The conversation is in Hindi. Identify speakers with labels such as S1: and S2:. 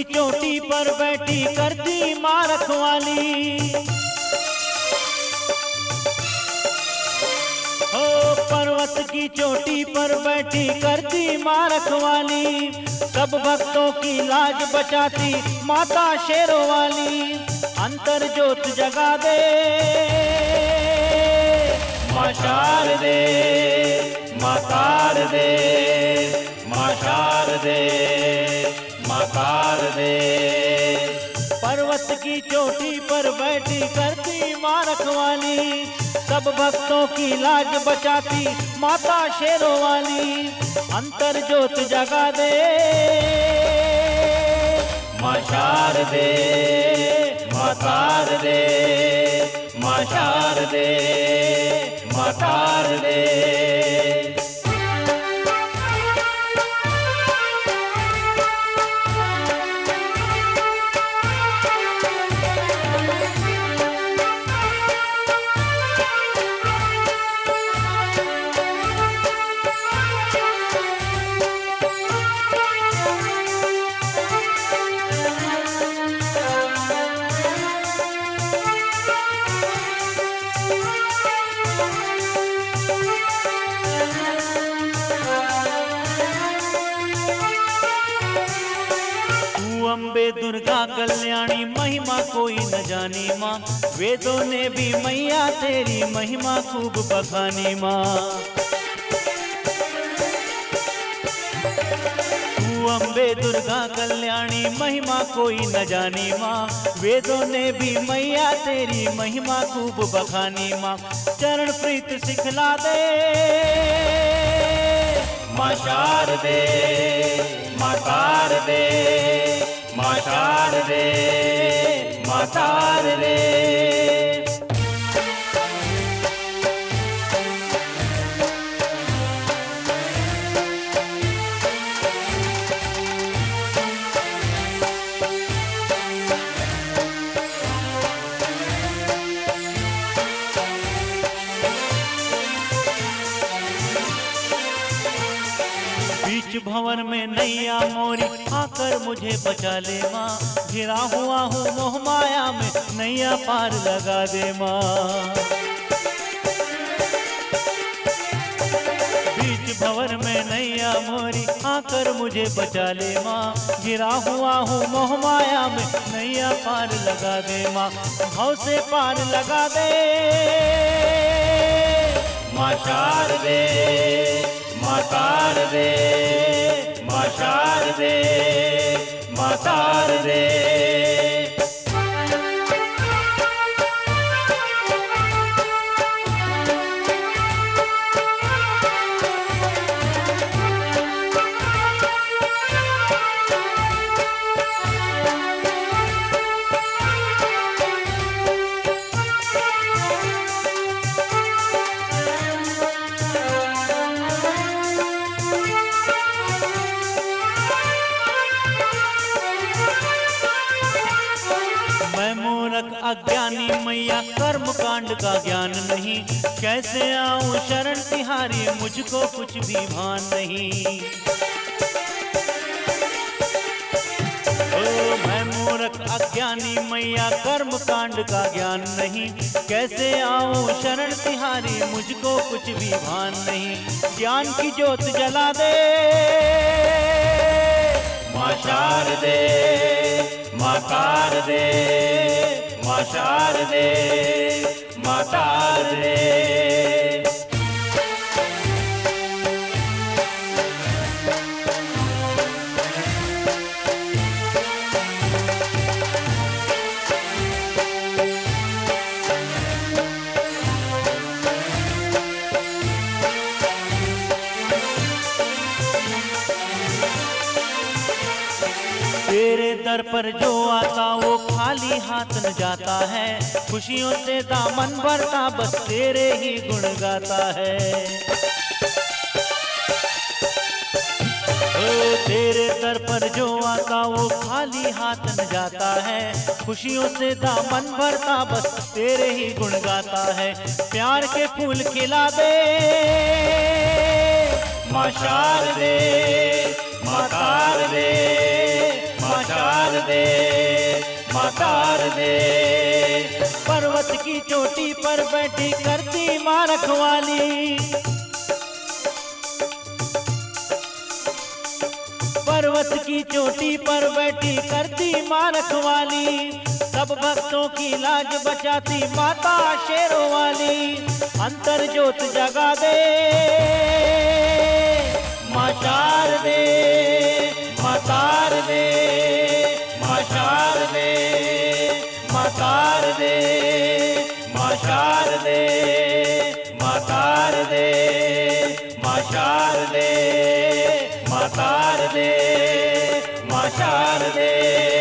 S1: की चोटी पर बैठी करती माँ रखवाली। हो पर्वत की चोटी पर बैठी करती माँ रखवाली। सब भक्तों की लाज बचाती माता शेरों वाली। अंतर ज्योत जगा दे माँ शारदे, माँ शारदे, माँ शारदे, माँ शारदे। पर्वत की चोटी पर बैठी करती माँ रखवाली। सब भक्तों की लाज बचाती माता शेरों वाली। अंतर ज्योत जगा दे माँ शारदे, माँ शारदे, माँ शारदे, माँ शारदे। अम्बे दुर्गा कल्याणी महिमा कोई न जानी माँ। वेदों ने भी मैया तेरी महिमा खूब बखानी माँ। तू अम्बे दुर्गा कल्याणी महिमा कोई न जानी माँ। वेदों ने भी मैया तेरी महिमा खूब बखानी माँ। चरण प्रीत सिखला दे माँ शारदे, माँ शारदे, माँ शारदे, माँ शारदे। बीच भंवर में नैया मोरी आकर मुझे बचा ले माँ। घिरा हुआ हूँ मोह माया में नैया पार लगा दे माँ। बीच भंवर में नैया मोरी आकर मुझे बचा ले माँ। घिरा हुआ हूँ मोह माया में नैया पार लगा दे माँ। भाव से पार लगा दे माँ शारदे, माँ शारदे, माँ शारदे, माँ शारदे। अज्ञानी मैया कर्म कांड का ज्ञान नहीं। कैसे आऊं शरण तिहारी मुझको कुछ भी भान नहीं। ओ मैं मूर्ख अज्ञानी मैया कर्म कांड का ज्ञान नहीं। कैसे आऊं शरण तिहारी मुझको कुछ भी भान नहीं। ज्ञान की ज्योत जला दे माँ शारदे, माँ शारदे, माँ शारदे, माँ शारदे। तेरे दर पर जो आता वो खाली हाथ न जाता है। खुशियों से दामन भरता बस तेरे ही गुण गाता है। तेरे दर पर जो आता वो खाली हाथ न जाता है। खुशियों से दामन भरता बस तेरे ही गुण गाता है। प्यार के फूल खिला दे माँ शारदे, माँ शारदे, माँ शारदे। शारदे, माँ शारदे। पर्वत की चोटी पर बैठी करती माँ रखवाली, पर्वत की चोटी पर बैठी करती माँ रखवाली, सब भक्तों की लाज बचाती माता शेरों वाली। अंतर ज्योत जगा दे माँ शारदे, माँ शारदे, माँ शारदे, माँ शारदे, माँ शारदे, माँ शारदे, माँ शारदे, माँ शारदे, माँ शारदे।